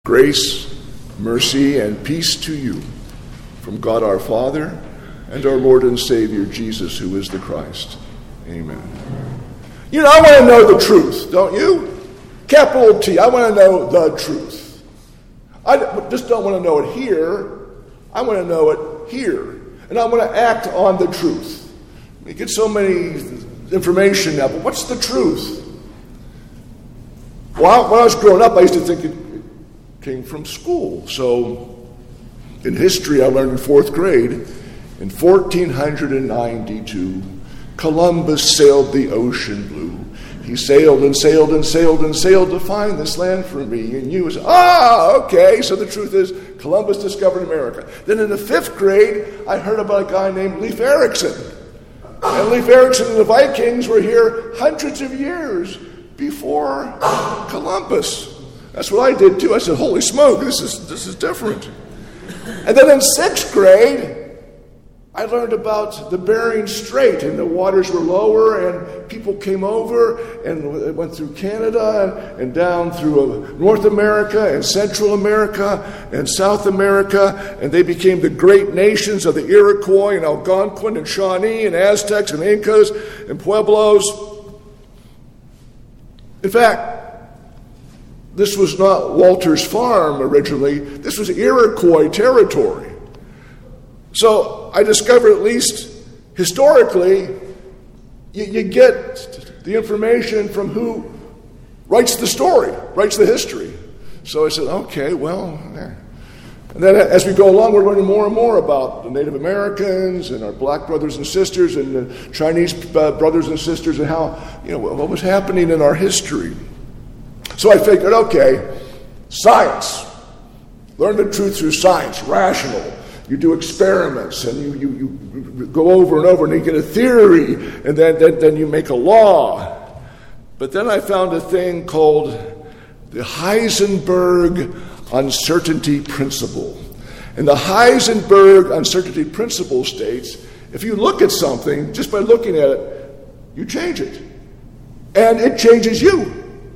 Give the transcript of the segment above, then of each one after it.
Grace, mercy, and peace to you from God our Father and our Lord and Savior Jesus, who is the Christ. Amen. You know, I want to know the truth, don't you? Capital T, I want to know the truth. I just don't want to know it here. I want to know it here. And I want to act on the truth. We get so many information now, but what's the truth? Well, when I was growing up, I used to think it came from school. So in history, I learned in fourth grade, in 1492, Columbus sailed the ocean blue. He sailed and sailed and sailed and sailed to find this land for me and you. Okay, so the truth is Columbus discovered America. Then in the fifth grade, I heard about a guy named Leif Erikson. And Leif Erikson and the Vikings were here hundreds of years before Columbus. That's what I did too. I said, holy smoke, this is different. And then in sixth grade, I learned about the Bering Strait, and the waters were lower, and people came over and went through Canada and down through North America and Central America and South America, and they became the great nations of the Iroquois and Algonquin and Shawnee and Aztecs and Incas and Pueblos. In fact, this was not Walter's farm originally. This was Iroquois territory. So I discovered, at least historically, you get the information from who writes the story, writes the history. So I said, okay, well. And then as we go along, we're learning more and more about the Native Americans and our black brothers and sisters and the Chinese brothers and sisters and how, what was happening in our history. So I figured, okay, science. Learn the truth through science, rational. You do experiments, and you go over and over, and you get a theory, and then you make a law. But then I found a thing called the Heisenberg uncertainty principle. And the Heisenberg uncertainty principle states, if you look at something, just by looking at it, you change it. And it changes you.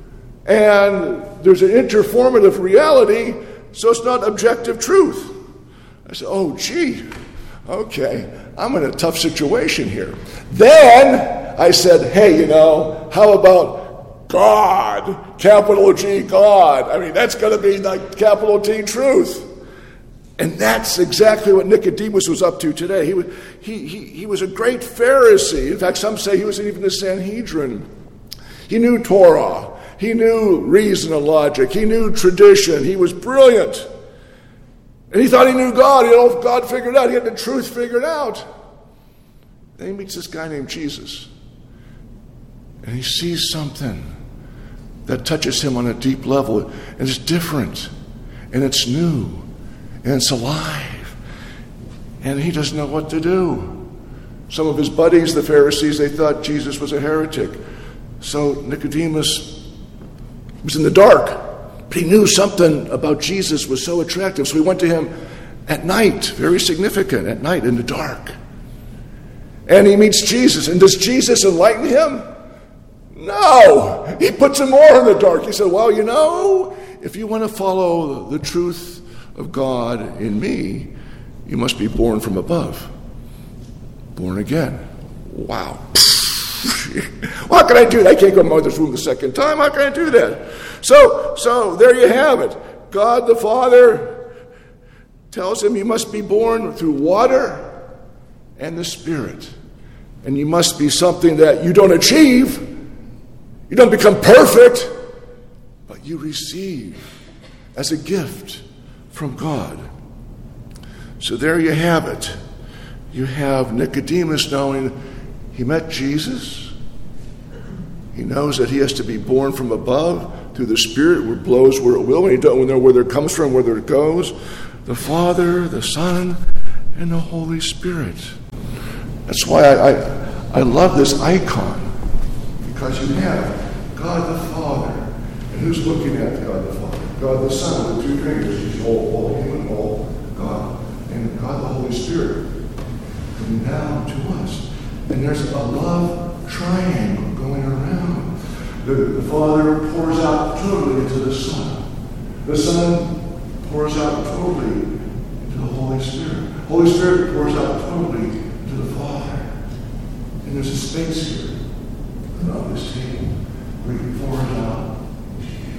And there's an interformative reality, so it's not objective truth. I said, oh, gee, okay, I'm in a tough situation here. Then I said, hey, how about God, capital G, God? I mean, that's going to be the capital T truth. And that's exactly what Nicodemus was up to today. He was a great Pharisee. In fact, some say he was even the Sanhedrin. He knew Torah. He knew reason and logic. He knew tradition. He was brilliant. And he thought he knew God. He had God figured out. He had the truth figured out. Then he meets this guy named Jesus. And he sees something that touches him on a deep level. And it's different. And it's new. And it's alive. And he doesn't know what to do. Some of his buddies, the Pharisees, they thought Jesus was a heretic. So Nicodemus was in the dark, but he knew something about Jesus was so attractive. So he went to him at night, very significant, at night in the dark. And he meets Jesus. And does Jesus enlighten him? No. He puts him more in the dark. He said, well, if you want to follow the truth of God in me, you must be born from above. Born again. Wow. Well, how can I do that? I can't go to mother's womb the second time. How can I do that? So there you have it. God the Father tells him you must be born through water and the Spirit. And you must be something that you don't achieve. You don't become perfect, but you receive as a gift from God. So there you have it. You have Nicodemus knowing he met Jesus. He knows that he has to be born from above through the Spirit, where it blows where it will, and he doesn't know where it comes from, whether it goes. The Father, the Son, and the Holy Spirit. That's why I love this icon, because you have God the Father, and who's looking at God the Father? God the Son, the two fingers. He's all human, all God, and God the Holy Spirit coming down to us. And there's a love triangle going around. The Father pours out totally into the Son. The Son pours out totally into the Holy Spirit. Holy Spirit pours out totally into the Father. And there's a space here, on this table, where He pours out to you,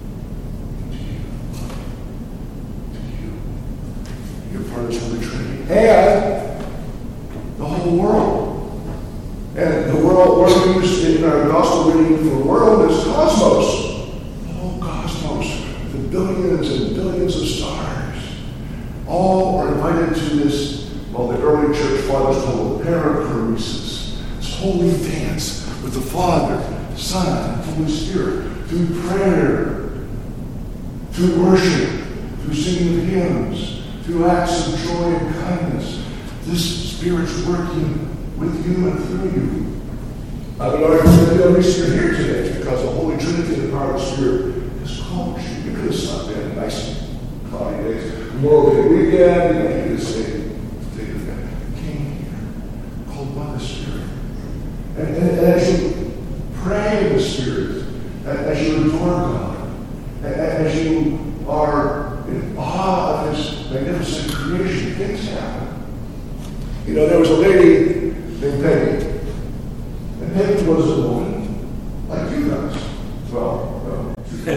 to you. You're part of this Holy Trinity. And the whole world. And the world, we're used in our gospel reading for the world is cosmos. The whole cosmos, the billions and billions of stars, all are invited to this, well, the early church fathers called perichoresis, this holy dance with the Father, Son, and Holy Spirit, through prayer, through worship, through singing of hymns, through acts of joy and kindness. This Spirit's working with you and through you. I would argue that the only reason you're here today is because the Holy Trinity and the power of the Spirit has called you. You could have slept in nice cloudy days. Memorial Day weekend, you could have stayed. You came here, called by the Spirit. And as you pray in the Spirit, as you adore God, as you are in awe of His magnificent creation, things happen. You know, there was a lady named Peggy. And Peggy was a woman like you guys. Well, no. She was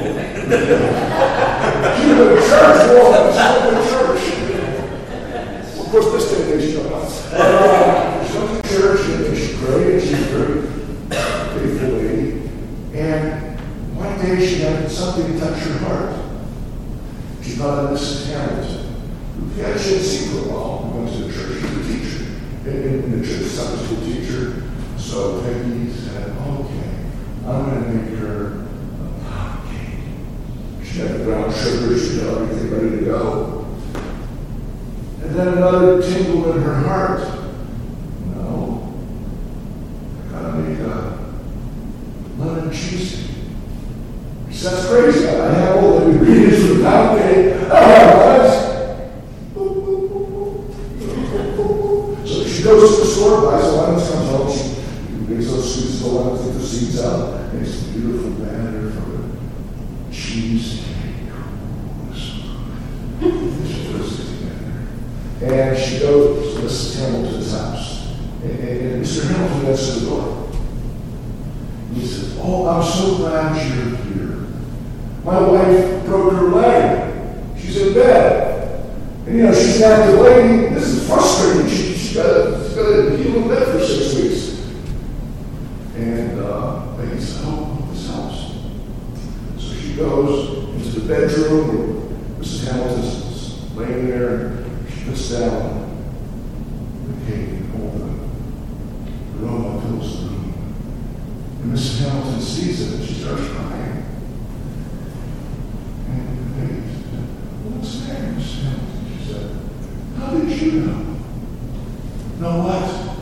a church woman. She was in church. Of course, this day they showed up. She went to church and she prayed and she was a very faithful lady. And one day she had something touch her heart. She thought of Mrs. Hamilton, who she had seen for a while, who went to the church. She was a teacher. In the church, Sunday school teacher. So Peggy said, okay, I'm going to make her a pound cake. She had the brown sugar, she had everything ready to go. And then another tingle in her heart. No, I got to make a lemon cheesecake. She said, that's crazy. I have all the ingredients for the pound cake. She goes to the store, buys the lemons, comes home, she makes those sweets, the lemons, take the seeds out, makes a beautiful batter for a cheesecake. And she goes to Mrs. Hamilton's house. And Mr. Hamilton gets to the door. He says, oh, I'm so glad you're here. My wife broke her leg. She's in bed. And you know, she's an active lady. This is frustrating. She's got a healing bed for 6 weeks. And Peggy said, oh, this helps. So she goes into the bedroom where Mrs. Hamilton's laying there, and she puts down the cake and all the aroma fills the room. And Mrs. Hamilton sees it and she starts crying. And Peggy said, what's the matter, Mrs. Hamilton? She said, how did you know? Know what?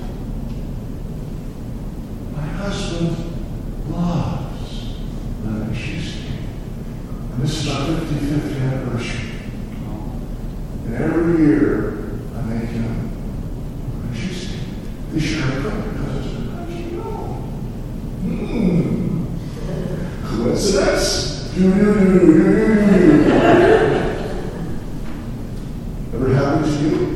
My husband loves lemon cheesecake. And this is our 55th anniversary. And every year I make him lemon cheesecake. This year I cook because it's been nice to know. Coincidence? Ever happened to you?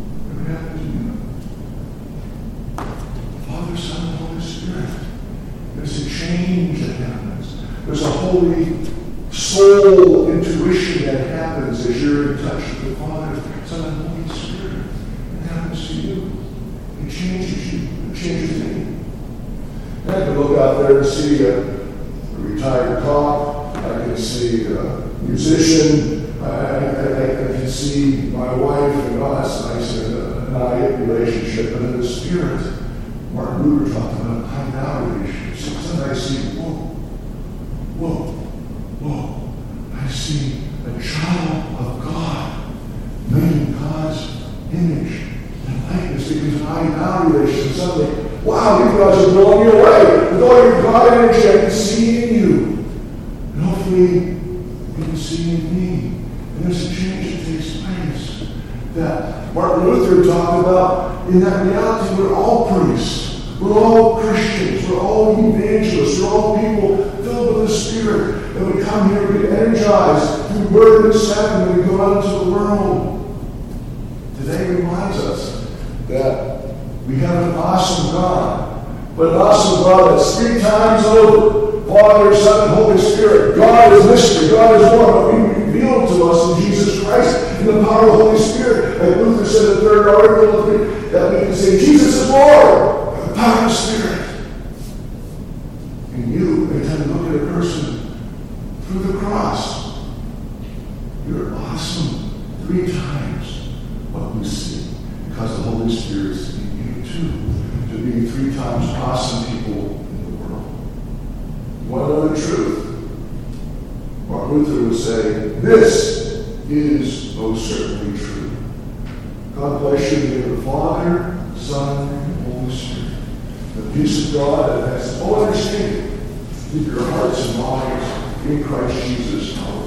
There's a holy soul intuition that happens as you're in touch with the Father, Son, and Holy Spirit. It happens to you. It changes you. It changes me. I can look out there and see a retired cop. I can see a musician. I can see my wife and us. Nice and I relationship. And in the Spirit, Martin Luther talked about high now relationship. Sometimes I see, whoa, I see a child of God made in God's image and likeness because of high now relationship. Suddenly, wow, you guys are blowing me away. With all your God energy, I can see in you. And hopefully, you can see in me. And there's a change that takes place that Martin Luther talked about. In that reality, we're all priests. We're all Christians. We're all evangelists. We're all people filled with the Spirit. And we come here to be energized through Word and Sacrament. We go out into the world. Today reminds us that we have an awesome God. But an awesome God that's 3 times over. Father, Son, and Holy Spirit. God is mystery. God is one. But we revealed to us in Jesus Christ in the power of the Holy Spirit. Like Luther said in the 3rd article, that we can say, Jesus is Lord. By the power of the Spirit. And you, every time you look at a person through the cross, you're awesome 3 times what we see. Because the Holy Spirit is in you too. To be 3 times awesome people in the world. One other truth. Martin Luther would say, this is most certainly true. God bless you in the name of the Father, Son, and Holy Spirit. The peace of God that has all understanding. Keep your hearts and minds in Christ Jesus our Lord.